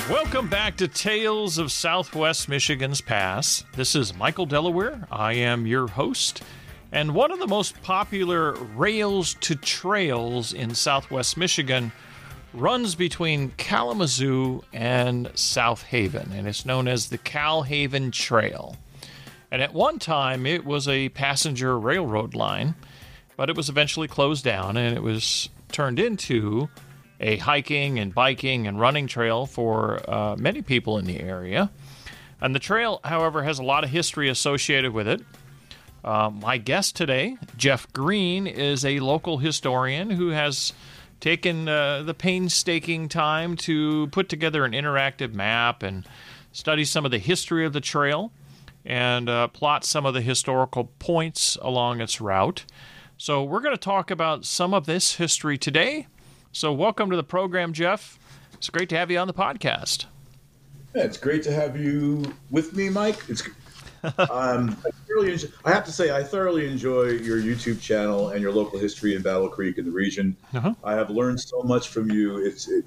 Welcome back to Tales of Southwest Michigan's Pass. This is Michael Delaware. I am your host. And one of the most popular rails to trails in Southwest Michigan runs between Kalamazoo and South Haven, and it's known as the Cal Haven Trail. And at one time, it was a passenger railroad line, but it was eventually closed down, and it was turned into a hiking and biking and running trail for many people in the area. And the trail, however, has a lot of history associated with it. My guest today, Jeff Green, is a local historian who has taken the painstaking time to put together an interactive map and study some of the history of the trail and plot some of the historical points along its route. So we're going to talk about some of this history today. So welcome to the program, Jeff. It's great to have you on the podcast. Yeah, it's great to have you with me, Mike. I have to say, I thoroughly enjoy your YouTube channel and your local history in Battle Creek in the region. Uh-huh. I have learned so much from you.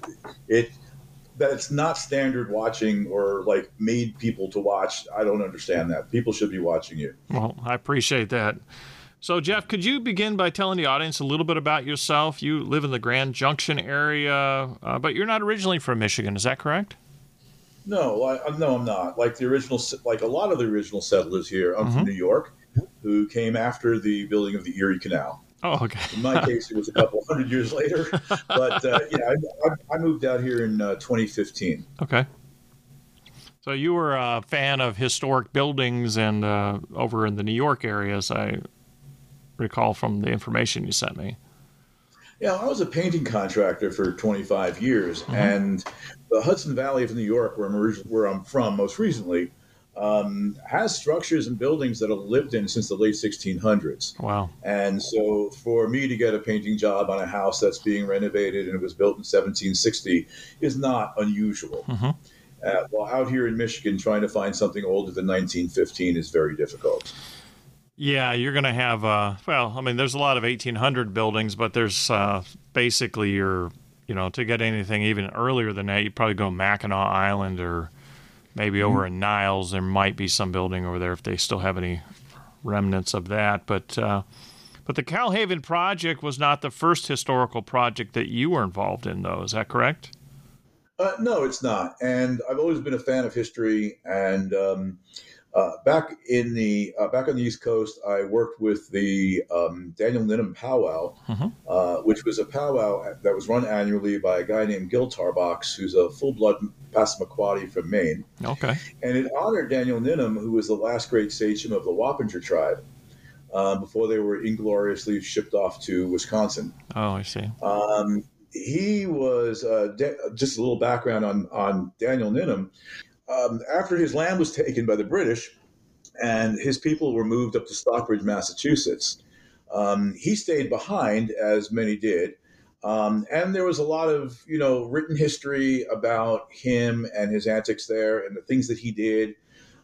That it's not standard watching or like made people to watch. I don't understand that. People should be watching you. Well, I appreciate that. So, Jeff, could you begin by telling the audience a little bit about yourself? You live in the Grand Junction area, but you're not originally from Michigan. Is that correct? No, I'm not. Like a lot of the original settlers here, I'm from New York, who came after the building of the Erie Canal. Oh, okay. In my case, it was a couple hundred years later, but I moved out here in 2015. Okay. So you were a fan of historic buildings and over in the New York area, as I recall from the information you sent me. Yeah, I was a painting contractor for 25 years, and the Hudson Valley of New York, where I'm from most recently, has structures and buildings that have lived in since the late 1600s. Wow. And so for me to get a painting job on a house that's being renovated and it was built in 1760 is not unusual. While out here in Michigan, trying to find something older than 1915 is very difficult. Yeah, you're going to have, there's a lot of 1800 buildings, but there's basically to get anything even earlier than that, you'd probably go Mackinac Island or maybe over in Niles. There might be some building over there if they still have any remnants of that. But the Cal Haven project was not the first historical project that you were involved in, though. Is that correct? No, it's not. And I've always been a fan of history. And back on the East Coast, I worked with the Daniel Ninham Powwow, which was a powwow that was run annually by a guy named Gil Tarbox, who's a full-blood Passamaquoddy from Maine. Okay. And it honored Daniel Ninham, who was the last great sachem of the Wappinger tribe before they were ingloriously shipped off to Wisconsin. Oh, I see. He was, just a little background on Daniel Ninham. After his land was taken by the British and his people were moved up to Stockbridge, Massachusetts, he stayed behind, as many did. And there was a lot of, written history about him and his antics there and the things that he did.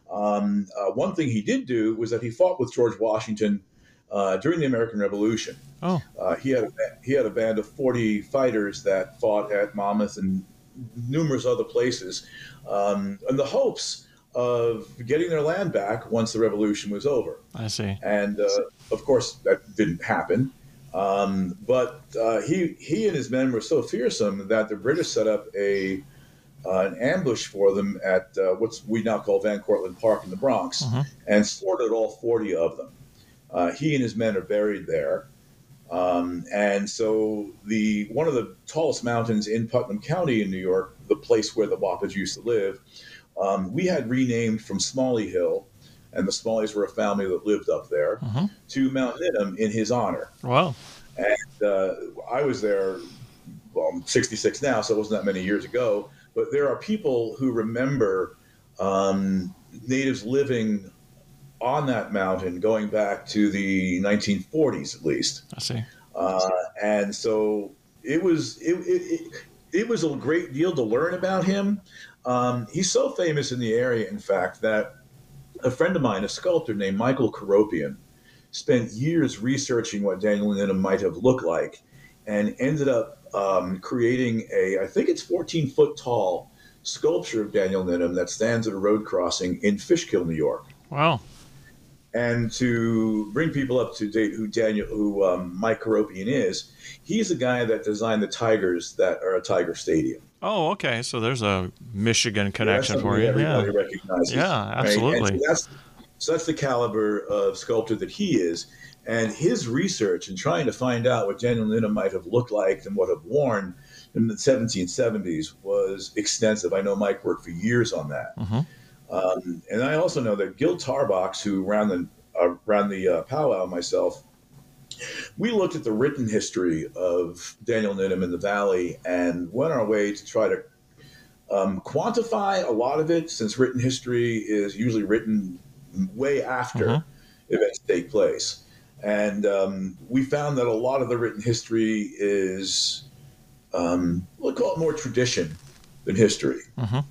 One thing he did do was that he fought with George Washington during the American Revolution. Oh. He had a band of 40 fighters that fought at Monmouth and numerous other places, in the hopes of getting their land back once the revolution was over. I see. And of course, that didn't happen. But he and his men were so fearsome that the British set up an ambush for them at what we now call Van Cortlandt Park in the Bronx, and slaughtered all 40 of them. He and his men are buried there. And so one of the tallest mountains in Putnam County in New York, the place where the Wappage used to live, we had renamed from Smalley Hill, and the Smalleys were a family that lived up there, to Mount Ninham in his honor. Wow. And I was there, well, I'm 66 now, so it wasn't that many years ago, but there are people who remember natives living on that mountain going back to the 1940s at least. I see. And so it was a great deal to learn about him. He's so famous in the area, in fact, that a friend of mine, a sculptor named Michael Karopian, spent years researching what Daniel Ninham might have looked like and ended up creating I think it's 14 foot tall sculpture of Daniel Ninham that stands at a road crossing in Fishkill, New York. Wow. And to bring people up to date, who Mike Karopian is, he's the guy that designed the Tigers that are at Tiger Stadium. Oh, okay. So there's a Michigan connection That's for you. everybody recognizes. Yeah, absolutely. Right? And so that's the caliber of sculptor that he is. And his research in trying to find out what Daniel Ninham might have looked like and what have worn in the 1770s was extensive. I know Mike worked for years on that. And I also know that Gil Tarbox, who ran the powwow myself, we looked at the written history of Daniel Ninham in the Valley and went our way to try to quantify a lot of it, since written history is usually written way after events take place. And we found that a lot of the written history is, we'll call it more tradition than history.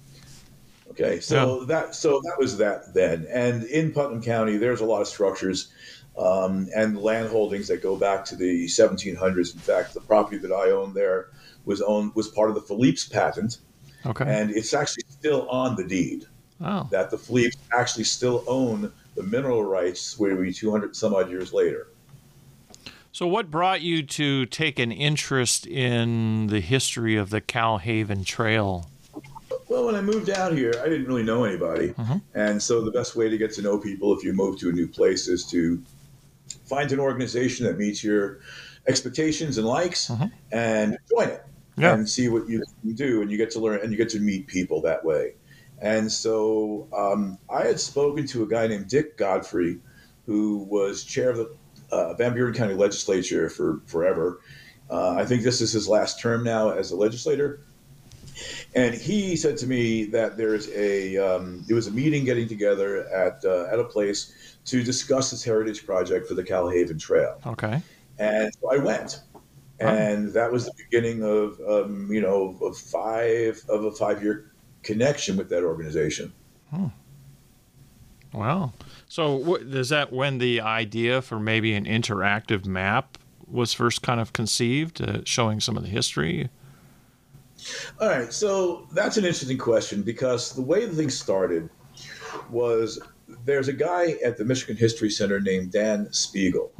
Okay, so that was that then. And in Putnam County, there's a lot of structures and land holdings that go back to the 1700s. In fact, the property that I owned there was part of the Philippe's patent, and it's actually still on the deed. Oh. That the Philippe's actually still own the mineral rights, where we 200 some odd years later. So what brought you to take an interest in the history of the Calhaven Trail? Well, when I moved out here, I didn't really know anybody. And so the best way to get to know people if you move to a new place is to find an organization that meets your expectations and likes and join it and see what you can do. And you get to learn and you get to meet people that way. And so I had spoken to a guy named Dick Godfrey, who was chair of the Van Buren County Legislature for forever. I think this is his last term now as a legislator. And he said to me that there was a meeting getting together at a place to discuss this heritage project for the Calhaven Trail. Okay. And so I went, and that was the beginning of a 5-year connection with that organization. Wow. So is that when the idea for maybe an interactive map was first kind of conceived, showing some of the history? All right, so that's an interesting question, because the way the thing started was there's a guy at the Michigan History Center named Dan Spiegel.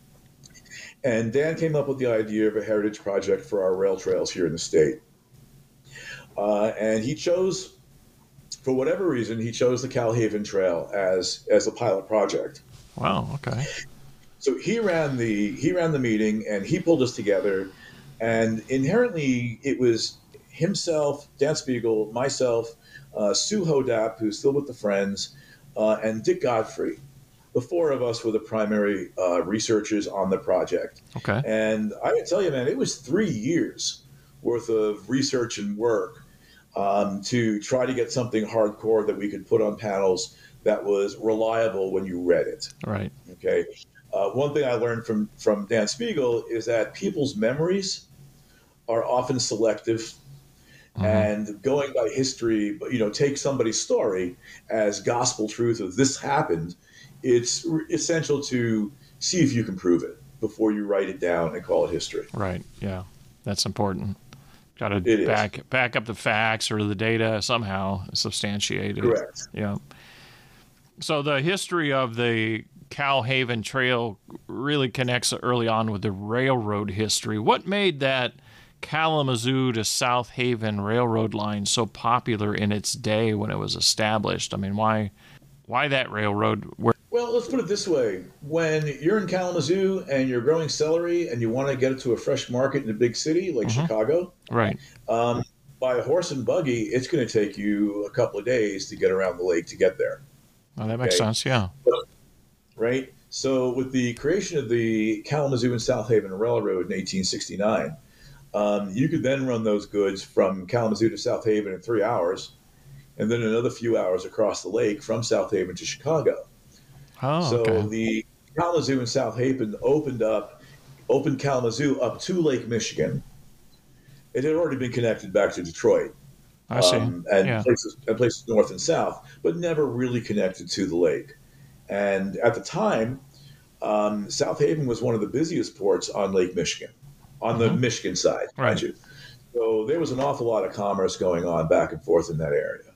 And Dan came up with the idea of a heritage project for our rail trails here in the state. And he chose, for whatever reason, the Calhaven Trail as a pilot project. Wow, okay. So he ran the meeting, and he pulled us together, and inherently it was himself, Dan Spiegel, myself, Sue Hodap, who's still with the Friends, and Dick Godfrey. The four of us were the primary researchers on the project. Okay. And I can tell you, man, it was 3 years worth of research and work to try to get something hardcore that we could put on panels that was reliable when you read it. Right. Okay. One thing I learned from Dan Spiegel is that people's memories are often selective. And going by history, take somebody's story as gospel truth of this happened. It's essential to see if you can prove it before you write it down and call it history. Right. Yeah, that's important. Got to back up the facts or the data somehow, substantiate it. Correct. Yeah. So the history of the Calhaven Trail really connects early on with the railroad history. What made that Kalamazoo to South Haven railroad line so popular in its day when it was established? I mean, why that railroad? Well, let's put it this way. When you're in Kalamazoo and you're growing celery and you want to get it to a fresh market in a big city like Chicago, right? By horse and buggy, it's going to take you a couple of days to get around the lake to get there. Well, that makes sense, yeah. Right? So with the creation of the Kalamazoo and South Haven Railroad in 1869, you could then run those goods from Kalamazoo to South Haven in 3 hours, and then another few hours across the lake from South Haven to Chicago. So the Kalamazoo and South Haven opened Kalamazoo up to Lake Michigan. It had already been connected back to Detroit. I see. Places north and south, but never really connected to the lake. And at the time, South Haven was one of the busiest ports on Lake Michigan, on the Michigan side, mind you. So there was an awful lot of commerce going on back and forth in that area.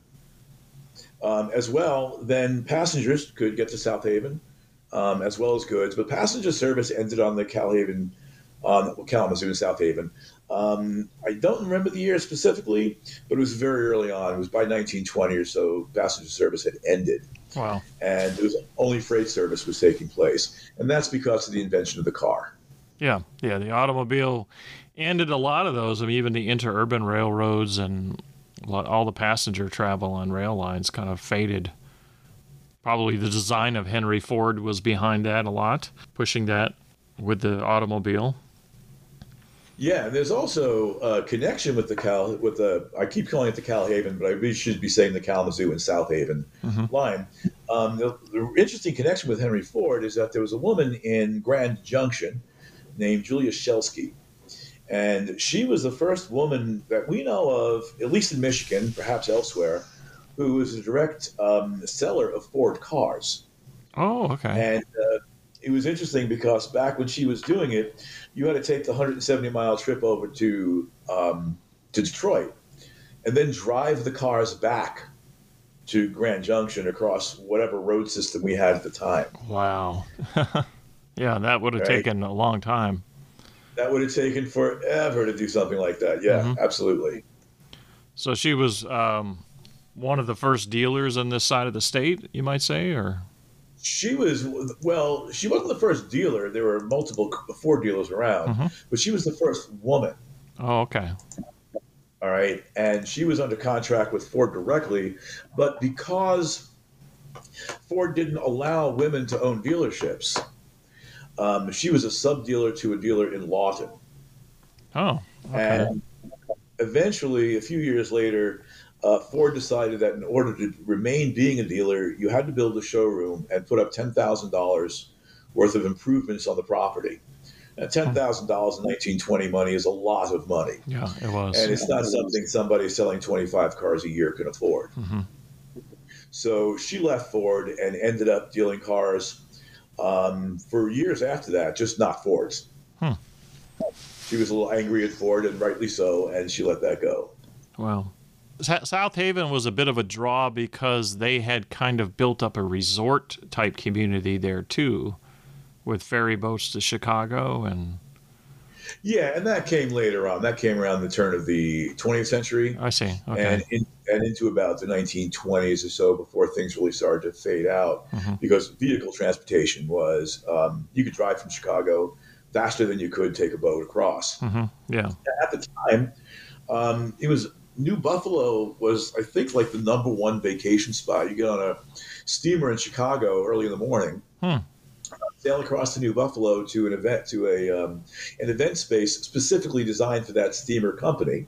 As well, then passengers could get to South Haven, as well as goods, but passenger service ended on the Kalamazoo and South Haven. I don't remember the year specifically, but it was very early on. It was by 1920 or so, passenger service had ended. Wow. And it was only freight service was taking place. And that's because of the invention of the car. Yeah. Yeah. The automobile ended a lot of those. I mean, even the interurban railroads and all the passenger travel on rail lines kind of faded. Probably the design of Henry Ford was behind that a lot, pushing that with the automobile. Yeah, there's also a connection with I keep calling it the Cal Haven, but I really should be saying the Kalamazoo and South Haven line. The interesting connection with Henry Ford is that there was a woman in Grand Junction named Julia Shelsky. And she was the first woman that we know of, at least in Michigan, perhaps elsewhere, who was a direct seller of Ford cars. Oh, okay. And it was interesting because back when she was doing it, you had to take the 170-mile trip over to Detroit and then drive the cars back to Grand Junction across whatever road system we had at the time. Wow. Yeah, that would have taken a long time. That would have taken forever to do something like that. Yeah, absolutely. So she was one of the first dealers on this side of the state, you might say, or? She wasn't the first dealer. There were multiple Ford dealers around, but she was the first woman. Oh, okay. All right. And she was under contract with Ford directly, but because Ford didn't allow women to own dealerships, she was a sub-dealer to a dealer in Lawton. Oh, okay. And eventually, a few years later, Ford decided that in order to remain being a dealer, you had to build a showroom and put up $10,000 worth of improvements on the property. Now, $10,000 in 1920 money is a lot of money. Yeah, it was. And it's not something somebody selling 25 cars a year can afford. So she left Ford and ended up dealing cars for years after that, just not Fords. She was a little angry at Ford, and rightly so, and she let that go. Wow. South Haven was a bit of a draw because they had kind of built up a resort-type community there, too, with ferry boats to Chicago. Yeah, and that came later on. That came around the turn of the 20th century. I see. Okay. And into about the 1920s or so before things really started to fade out because vehicle transportation was, you could drive from Chicago faster than you could take a boat across. Yeah. At the time, New Buffalo was, I think, like the number one vacation spot. You get on a steamer in Chicago early in the morning, sail across to New Buffalo to an event space specifically designed for that steamer company.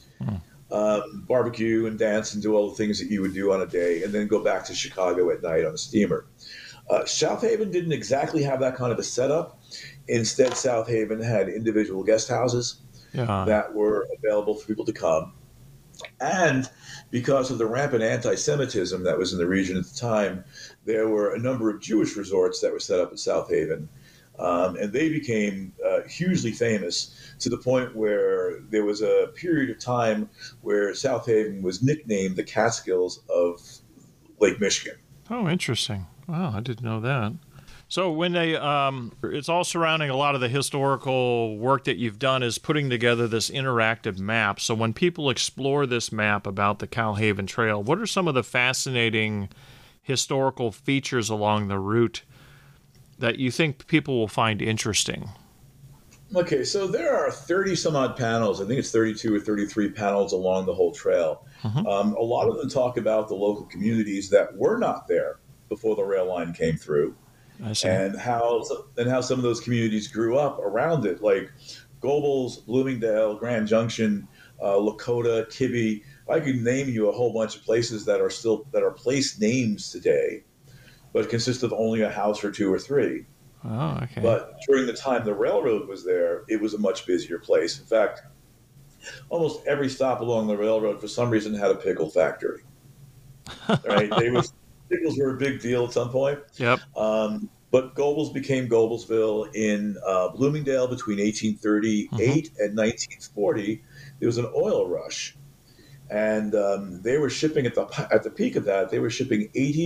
Barbecue and dance and do all the things that you would do on a day, and then go back to Chicago at night on a steamer. South Haven didn't exactly have that kind of a setup. Instead, South Haven had individual guest houses that were available for people to come. And because of the rampant anti-Semitism that was in the region at the time, there were a number of Jewish resorts that were set up in South Haven. And they became hugely famous to the point where there was a period of time where South Haven was nicknamed the Catskills of Lake Michigan. Oh, interesting. Wow, I didn't know that. So when they, it's all surrounding a lot of the historical work that you've done is putting together this interactive map. So when people explore this map about the Cal Haven Trail, what are some of the fascinating historical features along the route that you think people will find interesting? Okay, so there are 30 some odd panels. I think it's 32 or 33 panels along the whole trail. A lot of them talk about the local communities that were not there before the rail line came through. And how some of those communities grew up around it, like Gobles, Bloomingdale, Grand Junction, Lakota, Kibbe. I could name you a whole bunch of places that are place names today, but consist of only a house or two or three. Oh, okay. But during the time the railroad was there, it was a much busier place. In fact, almost every stop along the railroad, for some reason, had a pickle factory. Right? Pickles were a big deal at some point. Yep. But Gobles became Goblesville in Bloomingdale between 1838 and 1940. there was an oil rush, and they were shipping at the peak of that. They were shipping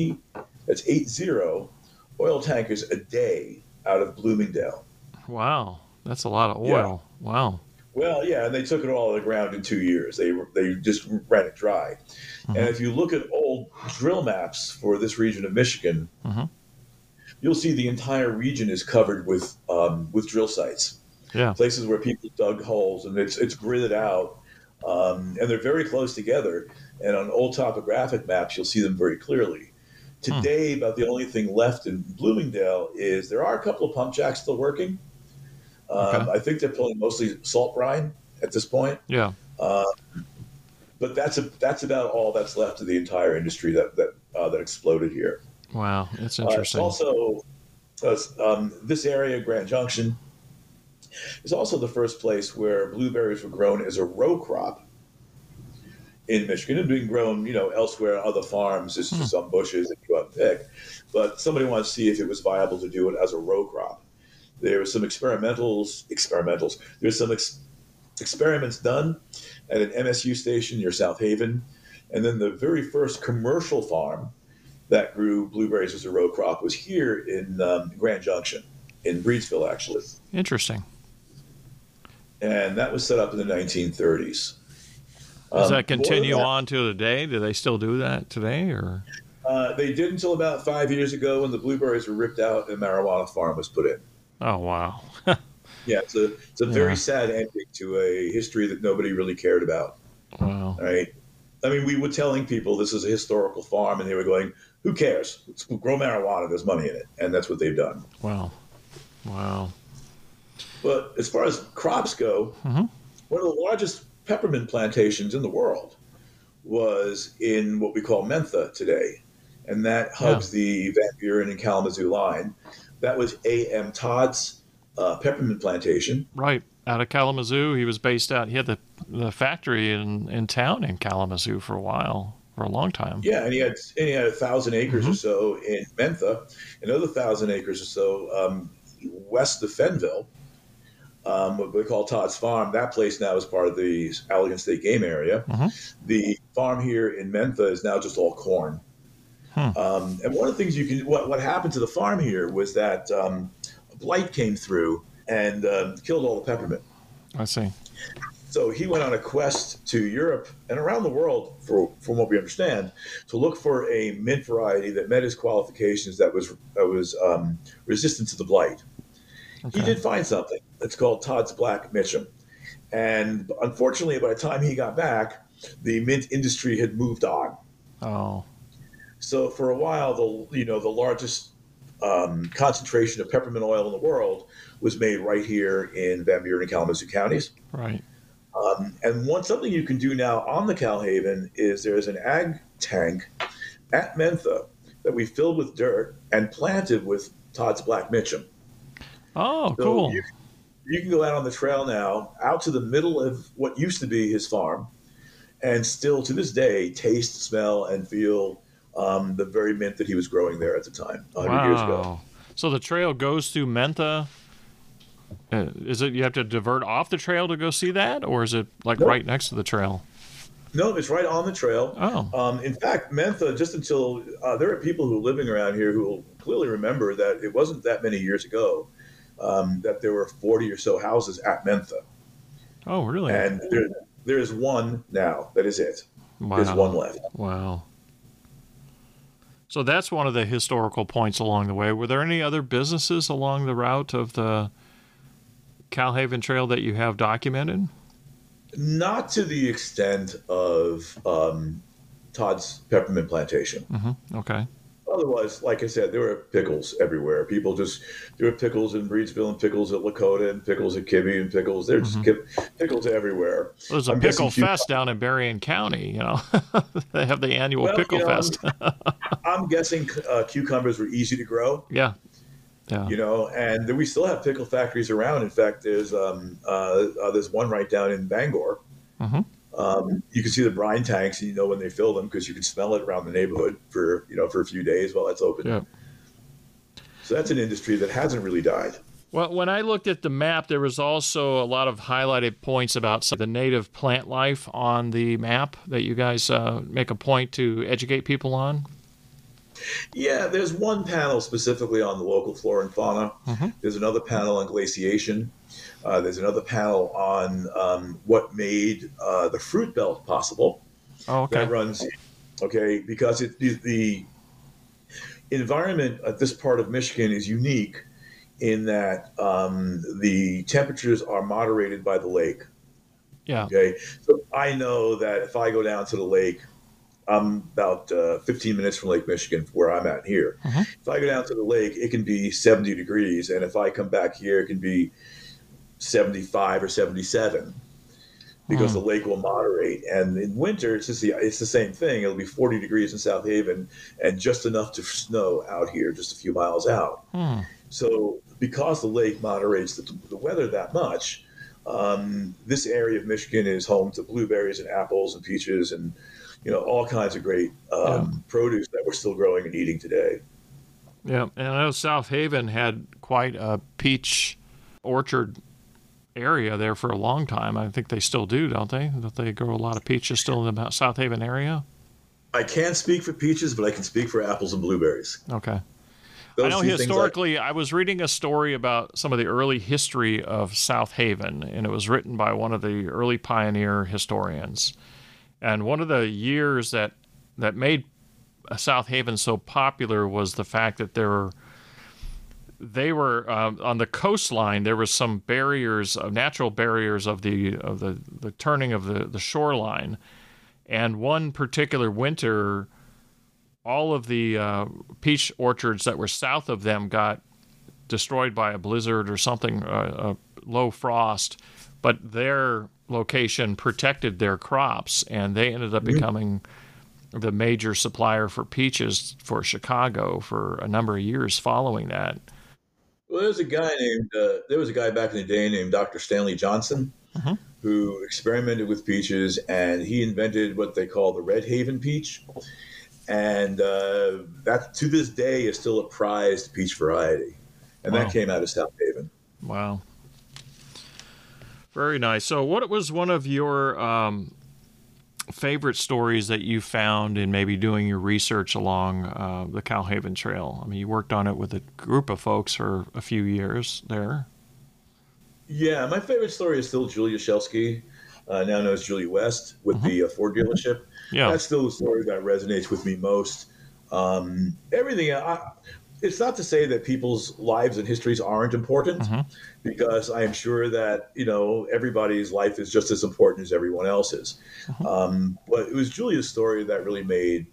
80 oil tankers a day out of Bloomingdale. Wow, that's a lot of Yeah. oil. Wow. Well, yeah, and they took it all to the ground in 2 years. They just ran it dry. Mm-hmm. And if you look at old drill maps for this region of Michigan, Mm-hmm. you'll see the entire region is covered with drill sites, Yeah. places where people dug holes, and it's gridded out, and they're very close together. And on old topographic maps, you'll see them very clearly. Today, about the only thing left in Bloomingdale is there are a couple of pump jacks still working. Okay. I think they're pulling mostly salt brine at this point. Yeah. But that's about all that's left of the entire industry that exploded here. Wow, it's It's interesting. also this area, Grand Junction, is also the first place where blueberries were grown as a row crop in Michigan. It had been grown, elsewhere on other farms. It's just some bushes that you go out and pick. But somebody wanted to see if it was viable to do it as a row crop. There were some experimentals. There's some experiments done at an MSU station near South Haven. And then the very first commercial farm that grew blueberries as a row crop was here in Grand Junction, in Breedsville, actually. Interesting. And that was set up in the 1930s. Does that continue more than on to today? Do they still do that today, or? They did until about 5 years ago when the blueberries were ripped out and a marijuana farm was put in. Oh, wow. Yeah, it's a very sad ending to a history that nobody really cared about. Wow. Right? I mean, we were telling people this is a historical farm, and they were going, "Who cares? Let's grow marijuana. There's money in it," and that's what they've done. Wow. Wow. But as far as crops go, one of the largest peppermint plantations in the world was in what we call Mentha today, and that hugs the Van Buren and Kalamazoo line. That was A.M. Todd's peppermint plantation. Right. Out of Kalamazoo. He was based out. He had the factory in town in Kalamazoo for a while, for a long time. Yeah, and he had 1,000 acres or so in Mentha, another 1,000 acres or so west of Fenville, what they call Todd's Farm. That place now is part of the Allegan State Game Area. The farm here in Mentha is now just all corn. And one of the things what happened to the farm here was that a blight came through and killed all the peppermint. I see. So he went on a quest to Europe and around the world, from what we understand, to look for a mint variety that met his qualifications that was resistant to the blight. Okay. He did find something. It's called Todd's Black Mitchum. And unfortunately, by the time he got back, the mint industry had moved on. Oh. So for a while, the largest concentration of peppermint oil in the world was made right here in Van Buren and Kalamazoo counties. Right. And something you can do now on the Calhaven is there's an ag tank at Mentha that we filled with dirt and planted with Todd's Black Mitchum. Oh, So cool. You can go out on the trail now, out to the middle of what used to be his farm, and still to this day taste, smell, and feel the very mint that he was growing there at the time, 100 years ago. Wow. So the trail goes through Mentha. Is it you have to divert off the trail to go see that, or is it like Nope. right next to the trail? No, it's right on the trail. Oh. In fact, Mentha, just until there are people who are living around here who will clearly remember that it wasn't that many years ago that there were 40 or so houses at Mentha. Oh, really? And there is one now. That is it. Wow. There's one left. Wow. So that's one of the historical points along the way. Were there any other businesses along the route of the Calhaven Trail that you have documented? Not to the extent of Todd's peppermint plantation. Okay. Otherwise, like I said, there were pickles everywhere. There were pickles in Breedsville and pickles at Lakota and pickles at Kibbe and pickles. There's just pickles everywhere. There's a I'm pickle guessing fest down in Berrien County, They have the annual Well, pickle fest. I'm guessing cucumbers were easy to grow. Yeah. Yeah. And we still have pickle factories around. In fact, there's one right down in Bangor. You can see the brine tanks, and when they fill them because you can smell it around the neighborhood for a few days while it's open. Yeah. So that's an industry that hasn't really died. Well, when I looked at the map, there was also a lot of highlighted points about some of the native plant life on the map that you guys make a point to educate people on. Yeah, there's one panel specifically on the local flora and fauna. Mm-hmm. There's another panel on glaciation. There's another panel on what made the fruit belt possible. Oh, okay. That runs, okay, because the environment at this part of Michigan is unique in that the temperatures are moderated by the lake. Yeah. Okay, so I know that if I go down to the lake, I'm about 15 minutes from Lake Michigan, where I'm at here. Mm-hmm. If I go down to the lake, it can be 70 degrees, and if I come back here, it can be 75 or 77 because the lake will moderate. And in winter, it's the same thing. It'll be 40 degrees in South Haven and just enough to snow out here, just a few miles out. So because the lake moderates the weather that much, this area of Michigan is home to blueberries and apples and peaches and all kinds of great produce that we're still growing and eating today. Yeah, and I know South Haven had quite a peach orchard area there for a long time. I think they still do, don't they? Don't they grow a lot of peaches still in the South Haven area? I can't speak for peaches, but I can speak for apples and blueberries. Okay. I know historically, I was reading a story about some of the early history of South Haven, and it was written by one of the early pioneer historians. And one of the years that made South Haven so popular was the fact that they were on the coastline. There were some barriers, natural barriers of the turning of the shoreline. And one particular winter, all of the peach orchards that were south of them got destroyed by a blizzard or something, a low frost. But their location protected their crops, and they ended up becoming the major supplier for peaches for Chicago for a number of years following that. Well, there was a guy back in the day named Dr. Stanley Johnson who experimented with peaches, and he invented what they call the Red Haven peach. And that, to this day, is still a prized peach variety. And that came out of South Haven. Wow. Very nice. So what was one of your favorite stories that you found in maybe doing your research along the Calhaven Trail? I mean, you worked on it with a group of folks for a few years there. Yeah, my favorite story is still Julia Shelsky, now known as Julie West, with the Ford dealership. Yeah. That's still the story that resonates with me most. Everything, it's not to say that people's lives and histories aren't important, because I am sure that, everybody's life is just as important as everyone else's. But it was Julia's story that really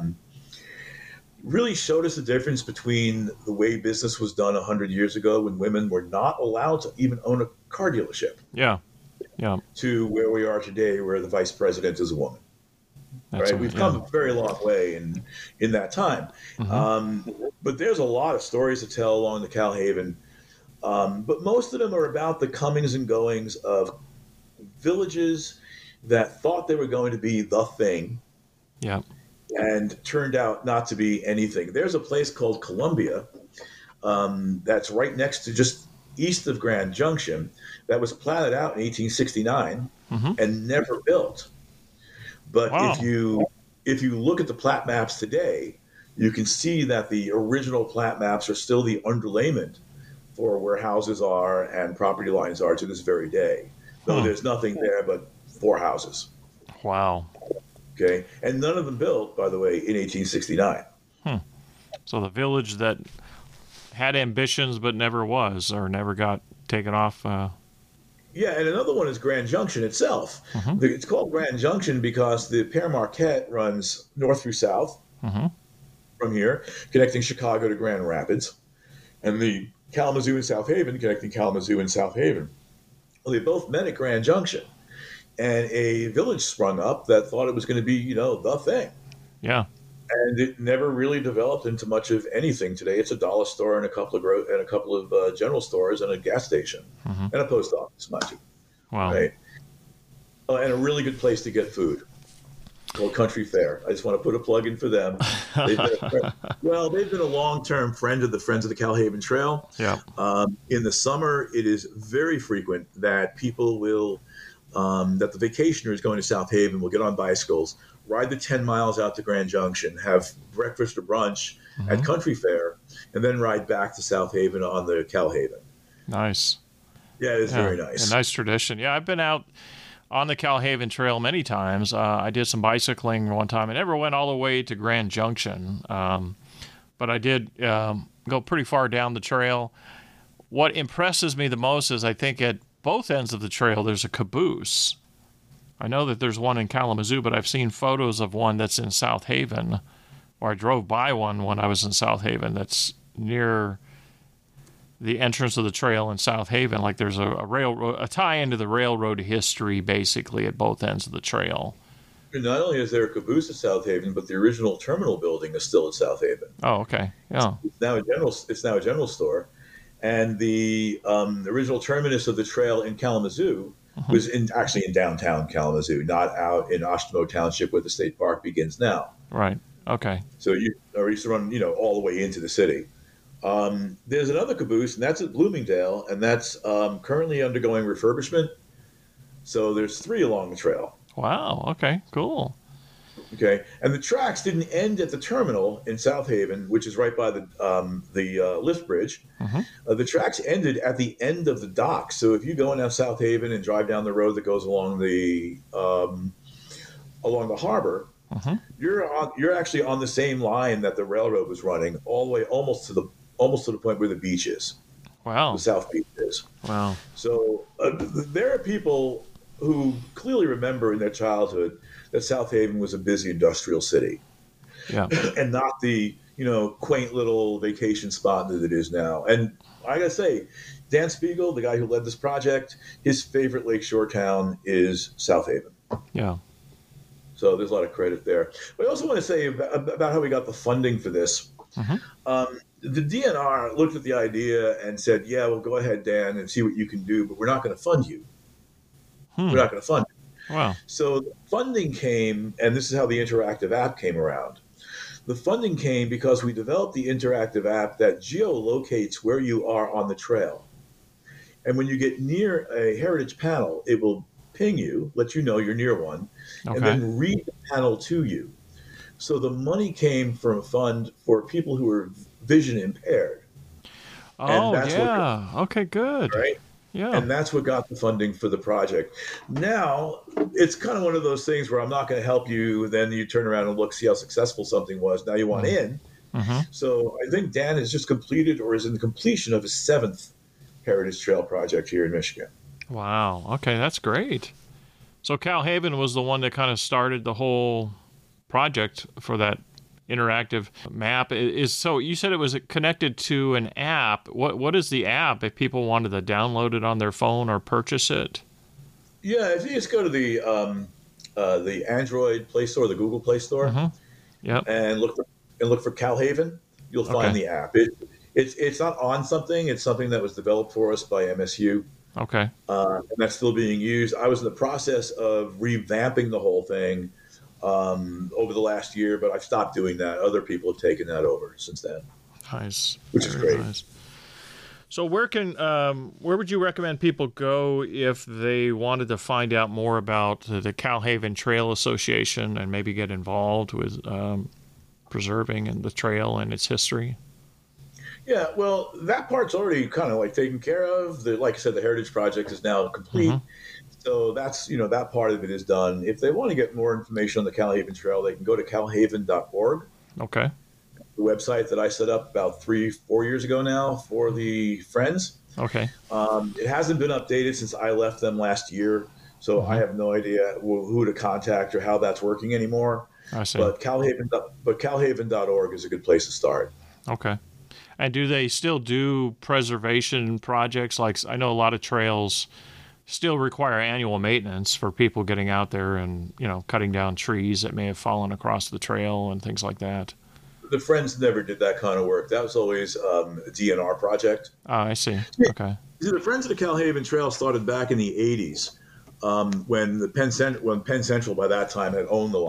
really showed us the difference between the way business was done 100 years ago when women were not allowed to even own a car dealership. Yeah. To where we are today, where the vice president is a woman. That's right, we've come a very long way in that time. But there's a lot of stories to tell along the Calhaven. But most of them are about the comings and goings of villages that thought they were going to be the thing. Yeah. And turned out not to be anything. There's a place called Columbia that's right next to just east of Grand Junction that was platted out in 1869 and never built. But if you look at the plat maps today, you can see that the original plat maps are still the underlayment for where houses are and property lines are to this very day. Though there's nothing there but 4 houses. Wow. Okay, and none of them built, by the way, in 1869. So the village that had ambitions but never was, or never got taken off. Yeah, and another one is Grand Junction itself. It's called Grand Junction because the Pere Marquette runs north through south from here, connecting Chicago to Grand Rapids, and the Kalamazoo and South Haven connecting Kalamazoo and South Haven. Well, they both met at Grand Junction. And a village sprung up that thought it was going to be, the thing. Yeah. And it never really developed into much of anything today. It's a dollar store and a couple of general stores and a gas station and a post office, mind you. Wow. Right. And a really good place to get food. called Country Fair. I just want to put a plug in for them. They've been a long-term friend of the Friends of the Calhaven Trail. Yeah. In the summer, it is very frequent that people will, that the vacationers going to South Haven will get on bicycles, ride the 10 miles out to Grand Junction, have breakfast or brunch at Country Fair, and then ride back to South Haven on the Calhaven. Nice. Yeah, it is very nice. A nice tradition. Yeah, I've been out on the Calhaven Trail many times. I did some bicycling one time. I never went all the way to Grand Junction, but I did go pretty far down the trail. What impresses me the most is I think at both ends of the trail there's a caboose. I know that there's one in Kalamazoo, but I've seen photos of one that's in South Haven, or I drove by one when I was in South Haven that's near the entrance of the trail in South Haven. Like there's a railroad, a tie into the railroad history basically at both ends of the trail. And not only is there a caboose at South Haven, but the original terminal building is still at South Haven. Oh, okay. Yeah. It's now a general store. And the original terminus of the trail in Kalamazoo was actually in downtown Kalamazoo, not out in Oshtemo Township where the state park begins now. Right. Okay. So you used to run, all the way into the city. There's another caboose, and that's at Bloomingdale, and that's currently undergoing refurbishment. So there's 3 along the trail. Wow. Okay. Cool. Okay, and the tracks didn't end at the terminal in South Haven, which is right by the lift bridge. The tracks ended at the end of the dock. So if you go into South Haven and drive down the road that goes along the harbor, you're actually on the same line that the railroad was running, all the way almost to the point where the beach is. Wow, the South Beach is. Wow. So there are people who clearly remember in their childhood that South Haven was a busy industrial city, and not the quaint little vacation spot that it is now. And I gotta say, Dan Spiegel, the guy who led this project, his favorite lakeshore town is South Haven. Yeah. So there's a lot of credit there. But I also want to say about how we got the funding for this. The DNR looked at the idea and said, "Yeah, well, go ahead, Dan, and see what you can do, but we're not going to fund you. We're not going to fund you." Wow. So the funding came, and this is how the interactive app came around. The funding came because we developed the interactive app that geolocates where you are on the trail. And when you get near a heritage panel, it will ping you, let you know you're near one, and then read the panel to you. So the money came from a fund for people who are vision impaired. Oh, yeah. Okay, good. Right? Yeah. And that's what got the funding for the project. Now, it's kind of one of those things where I'm not going to help you, then you turn around and look, see how successful something was. Now you want in. So I think Dan has just completed or is in the completion of his 7th Heritage Trail project here in Michigan. Wow. Okay, that's great. So Calhaven was the one that kind of started the whole project for that interactive map. So you said it was connected to an app. What is the app if people wanted to download it on their phone or purchase it? Yeah, if you just go to the Android Play Store, the Google Play Store, and look for Calhaven, you'll find the app. It's not on something. It's something that was developed for us by MSU. Okay. And that's still being used. I was in the process of revamping the whole thing over the last year, but I've stopped doing that. Other people have taken that over since then. Nice. Which is great. Nice. So where would you recommend people go if they wanted to find out more about the Calhaven Trail Association and maybe get involved with preserving the trail and its history? Yeah, well, that part's already kind of like taken care of. Like I said, the Heritage Project is now complete. So that's, that part of it is done. If they want to get more information on the Calhaven Trail, they can go to calhaven.org. Okay. The website that I set up about 3-4 years ago now for the Friends. Okay. It hasn't been updated since I left them last year. So I have no idea who to contact or how that's working anymore. I see. But calhaven.org is a good place to start. Okay. And do they still do preservation projects? Like I know a lot of trails still require annual maintenance for people getting out there and, cutting down trees that may have fallen across the trail and things like that. The Friends never did that kind of work. That was always a DNR project. Oh, I see. Okay. See, the Friends of the Calhaven Trail started back in the 80s when Penn Central by that time had owned the line.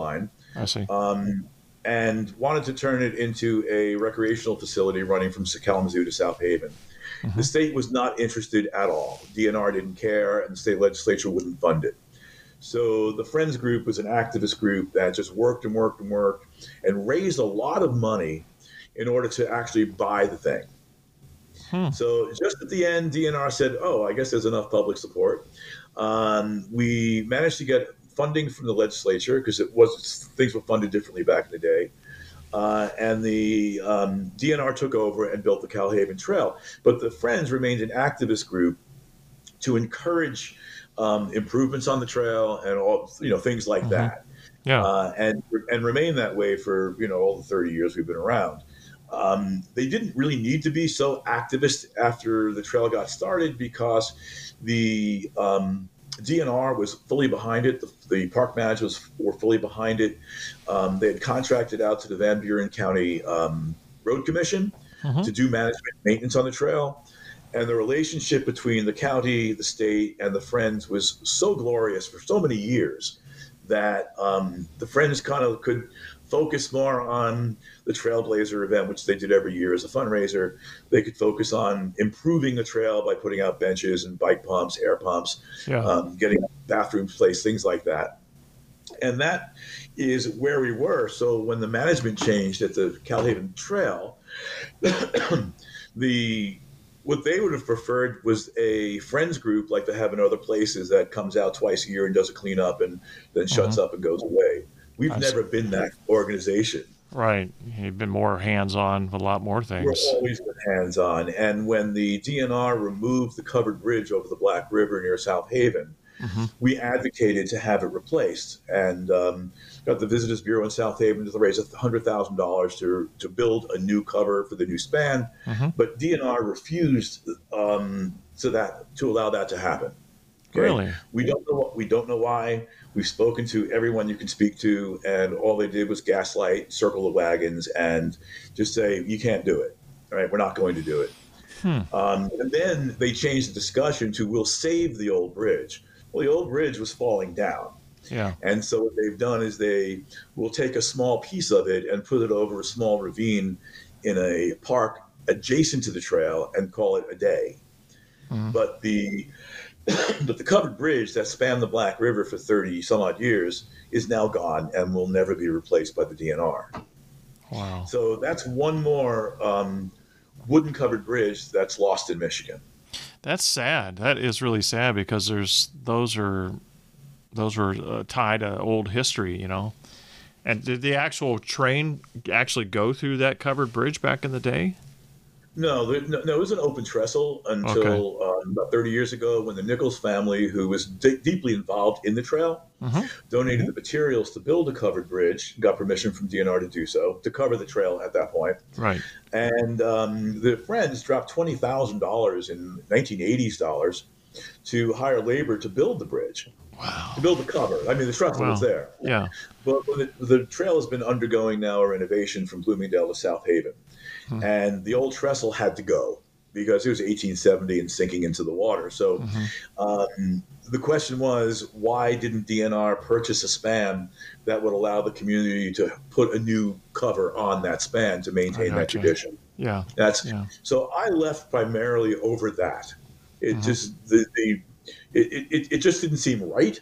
I see. And wanted to turn it into a recreational facility running from Kalamazoo to South Haven. The state was not interested at all. DNR didn't care, and the state legislature wouldn't fund it. So the Friends group was an activist group that just worked and worked and worked and raised a lot of money in order to actually buy the thing. So just at the end, DNR said, oh, I guess there's enough public support. We managed to get funding from the legislature because things were funded differently back in the day. And the DNR took over and built the Calhaven Trail. But the Friends remained an activist group to encourage improvements on the trail and all things like that. Yeah. And remain that way for all the 30 years we've been around. They didn't really need to be so activist after the trail got started because the DNR was fully behind it. The park managers were fully behind it. They had contracted out to the Van Buren County Road Commission to do management maintenance on the trail. And the relationship between the county, the state, and the Friends was so glorious for so many years that the Friends kind of could focus more on the Trailblazer event, which they did every year as a fundraiser. They could focus on improving the trail by putting out benches and bike pumps, air pumps, getting bathrooms placed, things like that. And that is where we were. So when the management changed at the Calhaven Trail, what they would have preferred was a Friends group like they have in other places that comes out twice a year and does a cleanup and then shuts up and goes away. We've never been that organization. Right. You've been more hands-on with a lot more things. We're always been hands-on. And when the DNR removed the covered bridge over the Black River near South Haven, we advocated to have it replaced and got the Visitors Bureau in South Haven to raise $100,000 to build a new cover for the new span. But DNR refused to allow that to happen. Okay? Really? We don't know why. We've spoken to everyone you can speak to, and all they did was gaslight, circle the wagons, and just say, you can't do it. All right, we're not going to do it. And then they changed the discussion to, we'll save the old bridge. Well, the old bridge was falling down. Yeah. And so what they've done is they will take a small piece of it and put it over a small ravine in a park adjacent to the trail and call it a day. But the covered bridge that spanned the Black River for 30 some odd years is now gone and will never be replaced by the DNR. Wow. So that's one more wooden covered bridge that's lost in Michigan. That's sad. That is really sad because those are tied to old history, And did the actual train actually go through that covered bridge back in the day? No, it was an open trestle until about 30 years ago when the Nichols family, who was deeply involved in the trail, donated the materials to build a covered bridge, got permission from DNR to do so, to cover the trail at that point. Right. And the Friends dropped $20,000 in 1980s dollars to hire labor to build the bridge. Wow. To build the cover. I mean, the trestle was there. Yeah. But the trail has been undergoing now a renovation from Bloomingdale to South Haven. And the old trestle had to go because it was 1870 and sinking into the water. So the question was, why didn't DNR purchase a span that would allow the community to put a new cover on that span to maintain that tradition? Yeah. So I left primarily over that. It just it just didn't seem right.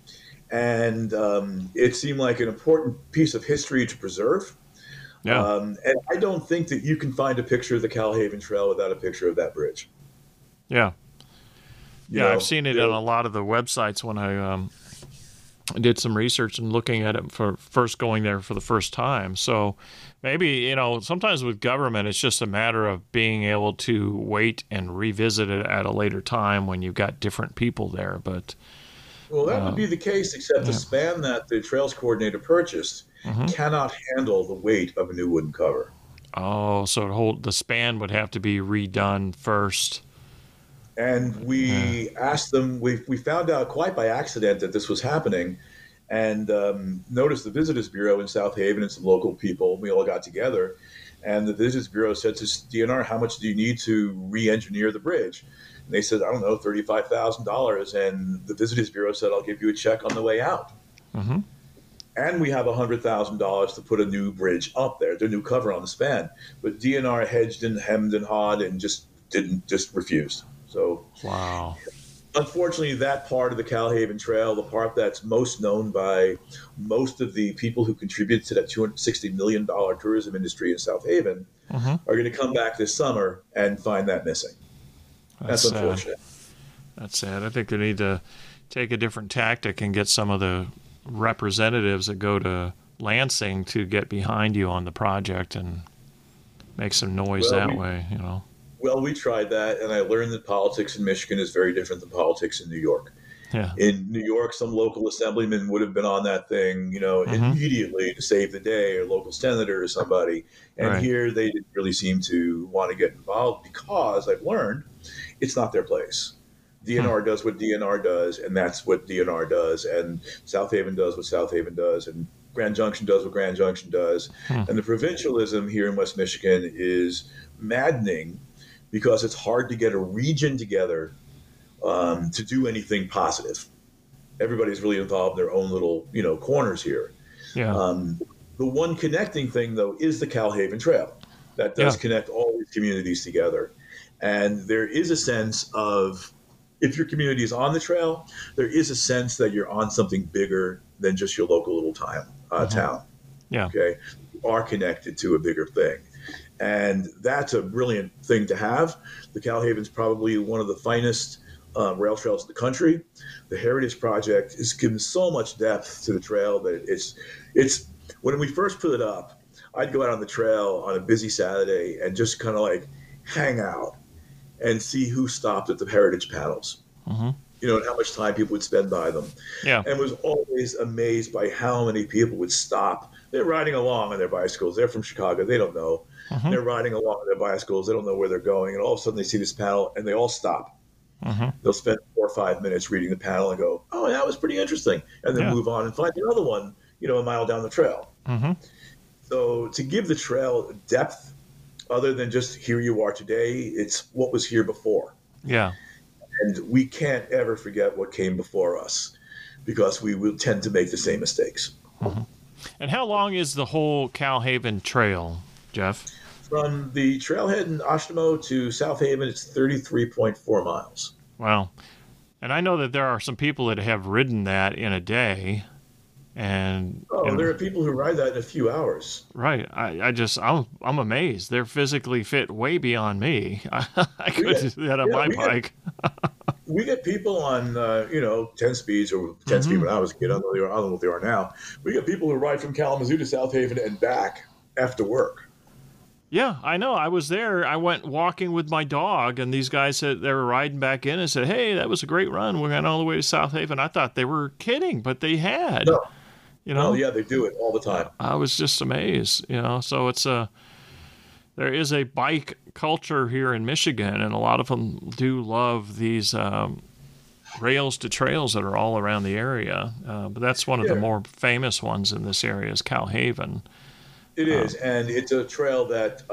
And it seemed like an important piece of history to preserve. Yeah. And I don't think that you can find a picture of the Calhaven Trail without a picture of that bridge. Yeah. I've seen it on a lot of the websites when I did some research and looking at it for first going there for the first time. So maybe, sometimes with government, it's just a matter of being able to wait and revisit it at a later time when you've got different people there. But well, that would be the case, except the span that the Trails Coordinator purchased cannot handle the weight of a new wooden cover. Oh, so the span would have to be redone first. And we asked them, we found out quite by accident that this was happening, and noticed the Visitors Bureau in South Haven and some local people. We all got together, and the Visitors Bureau said to DNR, how much do you need to re-engineer the bridge? And they said, I don't know, $35,000. And the Visitors Bureau said, I'll give you a check on the way out. and we have $100,000 to put a new bridge up there, the new cover on the span. But DNR hedged and hemmed and hawed and just refused. So, Wow. unfortunately, that part of the Calhaven Trail, the part that's most known by most of the people who contributed to that $260 million tourism industry in South Haven, Mm-hmm. are going to come back this summer and find that missing. That's unfortunate. That's sad. I think they need to take a different tactic and get some of the representatives that go to Lansing to get behind you on the project and make some noise way, you know. Well, we tried that, and I learned that politics in Michigan is very different than politics in New York. Yeah. In New York, some local assemblyman would have been on that thing, immediately to save the day, or local senator or somebody. And here they didn't really seem to want to get involved because I've learned it's not their place. DNR does what DNR does, and that's what DNR does. And South Haven does what South Haven does, and Grand Junction does what Grand Junction does. And the provincialism here in West Michigan is maddening because it's hard to get a region together to do anything positive. Everybody's really involved in their own little, corners here. Yeah. The one connecting thing, though, is the Calhaven Trail. That does connect all these communities together. And there is a sense of, if your community is on the trail, there is a sense that you're on something bigger than just your local little town. Yeah. Okay. You are connected to a bigger thing. And that's a brilliant thing to have. The Calhaven's probably one of the finest rail trails in the country. The Heritage Project has given so much depth to the trail that it's when we first put it up, I'd go out on the trail on a busy Saturday and just kind of like hang out and see who stopped at the Heritage panels, and how much time people would spend by them. Yeah. And was always amazed by how many people would stop. They're riding along on their bicycles. They're from Chicago. They don't know. They're riding along on their bicycles. They don't know where they're going. And all of a sudden they see this panel and they all stop. They'll spend 4 or 5 minutes reading the panel and go, oh, that was pretty interesting. And then move on and find another one, a mile down the trail. So to give the trail depth other than just here you are today, it's what was here before. Yeah. And we can't ever forget what came before us because we will tend to make the same mistakes. And how long is the whole Calhaven Trail, Jeff? From the trailhead in Oshtemo to South Haven, it's 33.4 miles. Wow. And I know that there are some people that have ridden that in a day. And there are people who ride that in a few hours. Right. I'm amazed. They're physically fit way beyond me. I couldn't do that on my bike. We get people on 10 speeds or 10 speed when I was a kid. I don't know what they are now. We get people who ride from Kalamazoo to South Haven and back after work. Yeah, I know. I was there. I went walking with my dog, and these guys said they were riding back in and said, "Hey, that was a great run. We went all the way to South Haven." I thought they were kidding, but they had. No. Oh, yeah, they do it all the time. I was just amazed, So it's there is a bike culture here in Michigan, and a lot of them do love these rails to trails that are all around the area. But that's one of the more famous ones in this area is Calhaven. It is, and it's a trail that,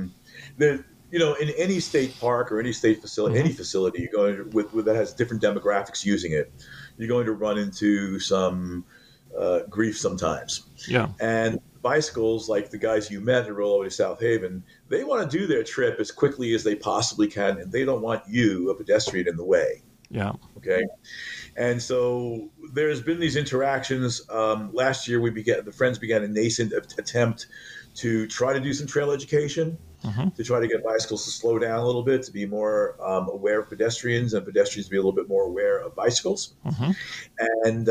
in any state park or any state facility, any facility you're going to, with that has different demographics using it, you're going to run into some grief sometimes. Yeah. And bicycles, like the guys you met who roll over to South Haven, they want to do their trip as quickly as they possibly can, and they don't want you, a pedestrian, in the way. Yeah. Okay. And so there's been these interactions. Last year, the friends began a nascent attempt to try to do some trail education, to try to get bicycles to slow down a little bit, to be more aware of pedestrians, and pedestrians to be a little bit more aware of bicycles. And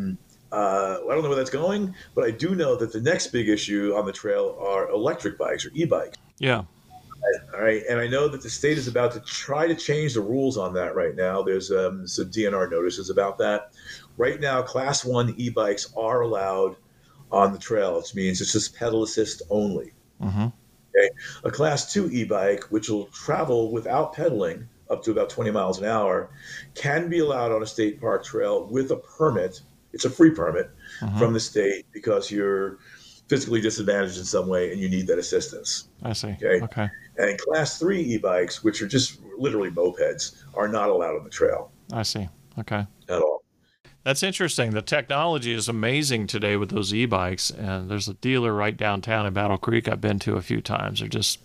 I don't know where that's going, but I do know that the next big issue on the trail are electric bikes or e-bikes. Yeah. All right. And I know that the state is about to try to change the rules on that right now. There's some DNR notices about that. Right now, Class 1 e-bikes are allowed on the trail, which means it's just pedal assist only. Okay. A Class 2 e-bike, which will travel without pedaling up to about 20 miles an hour, can be allowed on a state park trail with a permit. It's a free permit from the state because you're physically disadvantaged in some way and you need that assistance. I see. Okay. And Class 3 e-bikes, which are just literally mopeds, are not allowed on the trail. I see. Okay. At all. That's interesting. The technology is amazing today with those e-bikes, and there's a dealer right downtown in Battle Creek I've been to a few times.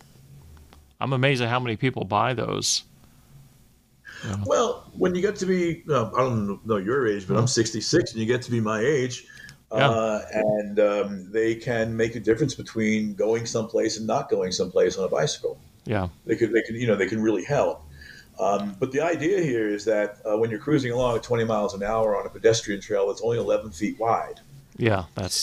I'm amazed at how many people buy those. Yeah. Well, when you get to be, I don't know your age, but I'm 66, and you get to be my age, and they can make a difference between going someplace and not going someplace on a bicycle. Yeah. They can really help. But the idea here is that when you're cruising along at 20 miles an hour on a pedestrian trail that's only 11 feet wide, yeah,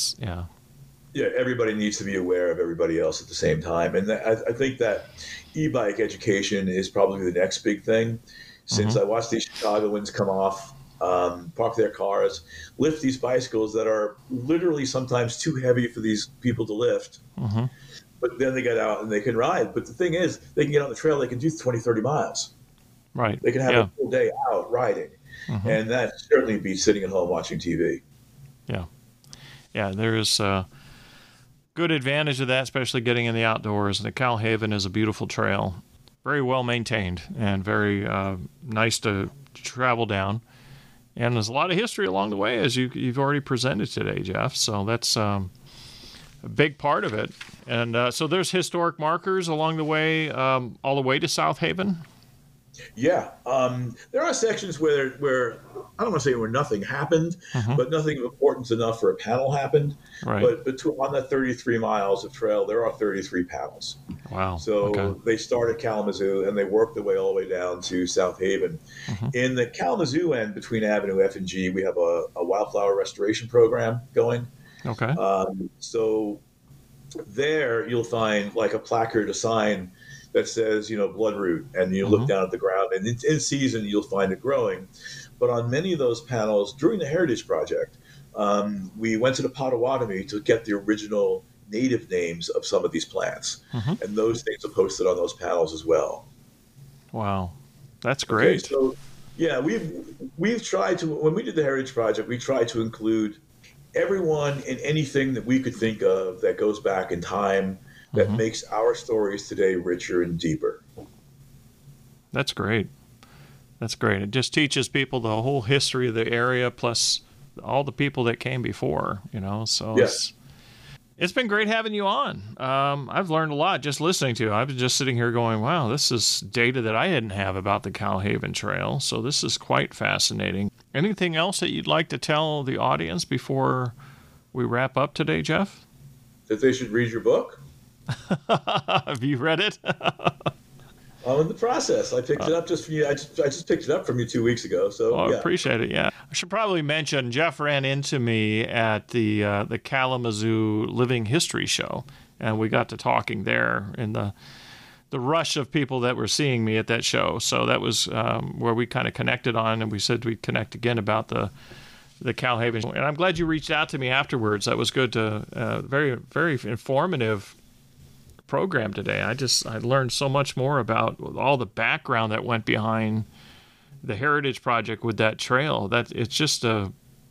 everybody needs to be aware of everybody else at the same time. And I think that e-bike education is probably the next big thing. Since I watched these Chicagoans come off, park their cars, lift these bicycles that are literally sometimes too heavy for these people to lift. But then they get out and they can ride. But the thing is, they can get on the trail, they can do 20, 30 miles. Right. They can have a full day out riding. And that certainly beats sitting at home watching TV. Yeah. Yeah, there is a good advantage of that, especially getting in the outdoors. The Calhaven is a beautiful trail, very well maintained, and very nice to travel down. And there's a lot of history along the way, as you've already presented today, Jeff. So that's a big part of it. And so there's historic markers along the way, all the way to South Haven. Yeah, there are sections where I don't want to say where nothing happened, but nothing of importance enough for a panel happened. Right. But on that 33 miles of trail, there are 33 panels. Wow. So they start at Kalamazoo and they work their way all the way down to South Haven. In the Kalamazoo end, between Avenue F and G, we have a wildflower restoration program going. Okay. So there you'll find like a placard, a sign that says, bloodroot, and you look down at the ground, and in season you'll find it growing. But on many of those panels during the Heritage Project, we went to the Potawatomi to get the original native names of some of these plants, and those things are posted on those panels as well. Wow, that's great. Okay, so yeah, we've tried to, when we did the Heritage Project, we tried to include everyone in anything that we could think of that goes back in time, that makes our stories today richer and deeper. That's great. That's great. It just teaches people the whole history of the area, plus all the people that came before, So it's been great having you on. I've learned a lot just listening to you. I was just sitting here going, wow, this is data that I didn't have about the Calhaven Trail. So this is quite fascinating. Anything else that you'd like to tell the audience before we wrap up today, Jeff? That they should read your book? Have you read it? I'm in the process. I picked it up just from you. I just picked it up from you 2 weeks ago. So I appreciate it. Yeah, I should probably mention Jeff ran into me at the Kalamazoo Living History Show, and we got to talking there in the rush of people that were seeing me at that show. So that was where we kind of connected on, and we said we'd connect again about the Calhaven. And I'm glad you reached out to me afterwards. That was good to very, very informative program today. I learned so much more about all the background that went behind the Heritage Project with that trail. That it's just I'm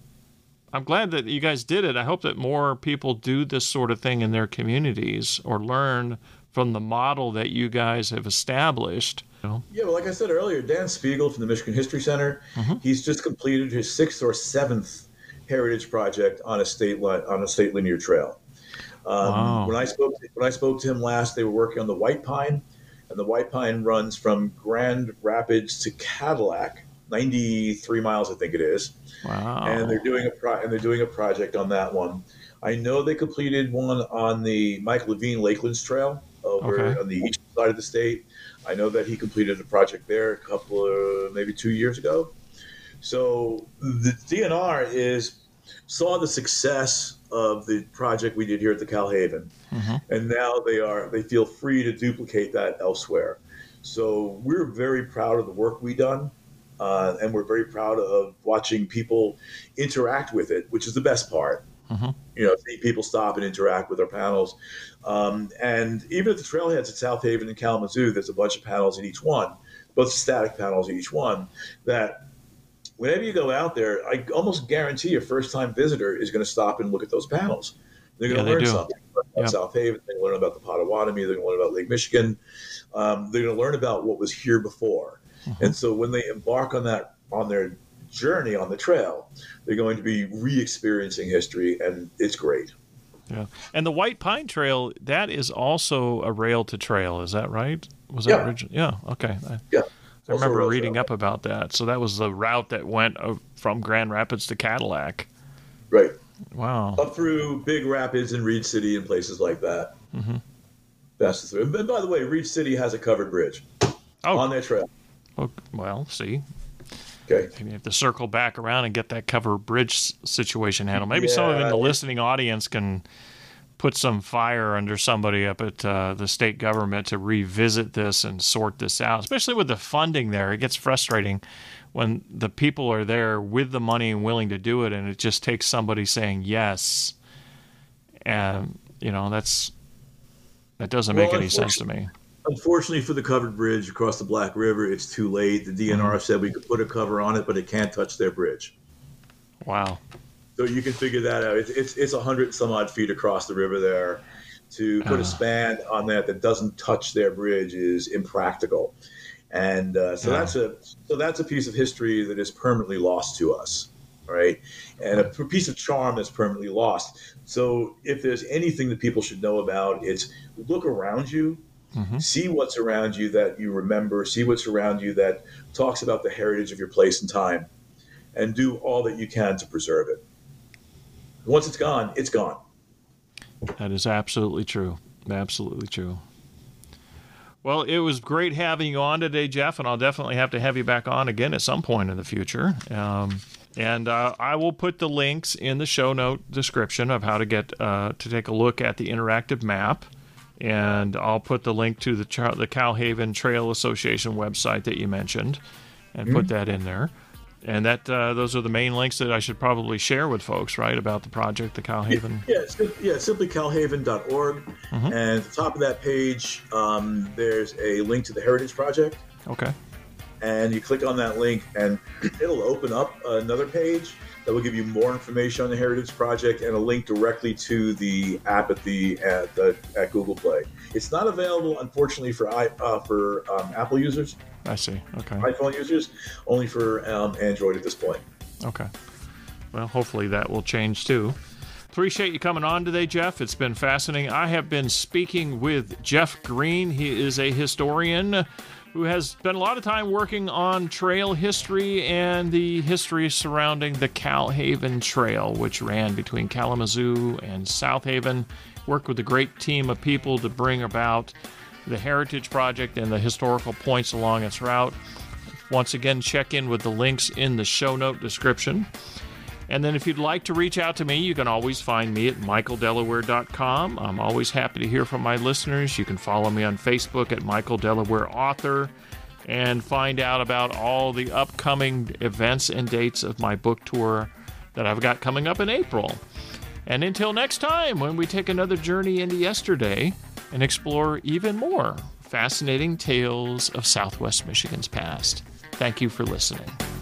glad that you guys did it. I hope that more people do this sort of thing in their communities or learn from the model that you guys have established. Yeah, well, like I said earlier, Dan Spiegel from the Michigan History Center, he's just completed his 6th or 7th Heritage Project on a state linear trail. Wow. When I spoke to him last, they were working on the White Pine, and the White Pine runs from Grand Rapids to Cadillac, 93 miles, I think it is. Wow. And they're doing a project on that one. I know they completed one on the Mike Levine Lakelands Trail over on the east side of the state. I know that he completed a project there maybe 2 years ago. So the DNR saw the success of the project we did here at the Calhaven, and now they feel free to duplicate that elsewhere. So we're very proud of the work we've done, and we're very proud of watching people interact with it, which is the best part. See people stop and interact with our panels. And even at the trailheads at South Haven and Kalamazoo, there's a bunch of panels in each one, both static panels in each one, that whenever you go out there, I almost guarantee a first-time visitor is going to stop and look at those panels. They're going to learn something about South Haven. They're going to learn about the Potawatomi. They're going to learn about Lake Michigan. They're going to learn about what was here before. And so when they embark on their journey on the trail. They're going to be re-experiencing history, and it's great. Yeah. And the White Pine Trail, that is also a rail to trail, is that right? Was Yeah. that original? Yeah, okay. Yeah. I remember reading up about that. So that was the route that went from Grand Rapids to Cadillac. Right. Wow. Up through Big Rapids and Reed City and places like that. Mm-hmm. Passes through. And by the way, Reed City has a covered bridge on that trail. Well, see. Okay. You have to circle back around and get that covered bridge situation handled. Maybe someone in the listening audience can put some fire under somebody up at the state government to revisit this and sort this out, especially with the funding there. It gets frustrating when the people are there with the money and willing to do it, and it just takes somebody saying yes. And, that doesn't make any sense to me. Unfortunately for the covered bridge across the Black River, it's too late. The DNR said we could put a cover on it, but it can't touch their bridge. Wow. So you can figure that out. It's 100 some odd feet across the river there. To put a span on that doesn't touch their bridge is impractical. And so that's a piece of history that is permanently lost to us, right? And a piece of charm that's permanently lost. So if there's anything that people should know about, it's look around you. Mm-hmm. See what's around you that you remember. See what's around you that talks about the heritage of your place and time, and do all that you can to preserve it. Once it's gone, it's gone. That is absolutely true. Absolutely true. Well, it was great having you on today, Jeff, and I'll definitely have to have you back on again at some point in the future. And I will put the links in the show note description of how to get to take a look at the interactive map. And I'll put the link to the Cowhaven Trail Association website that you mentioned and put that in there. And that those are the main links that I should probably share with folks, right, about the project, the Cowhaven? Yeah, simply cowhaven.org. Mm-hmm. And at the top of that page, there's a link to the Heritage Project. Okay. And you click on that link, and it'll open up another page that will give you more information on the Heritage Project and a link directly to the app at Google Play. It's not available, unfortunately, for Apple users. I see. Okay. iPhone users, only for Android at this point. Okay. Well, hopefully that will change too. Appreciate you coming on today, Jeff. It's been fascinating. I have been speaking with Jeff Green. He is a historian who has spent a lot of time working on trail history and the history surrounding the Cowhaven Trail, which ran between Kalamazoo and South Haven. Worked with a great team of people to bring about the Heritage Project and the historical points along its route. Once again, check in with the links in the show note description. And then if you'd like to reach out to me, you can always find me at michaeldelaware.com. I'm always happy to hear from my listeners. You can follow me on Facebook at Michael Delaware Author and find out about all the upcoming events and dates of my book tour that I've got coming up in April. And until next time, when we take another journey into yesterday and explore even more fascinating tales of Southwest Michigan's past. Thank you for listening.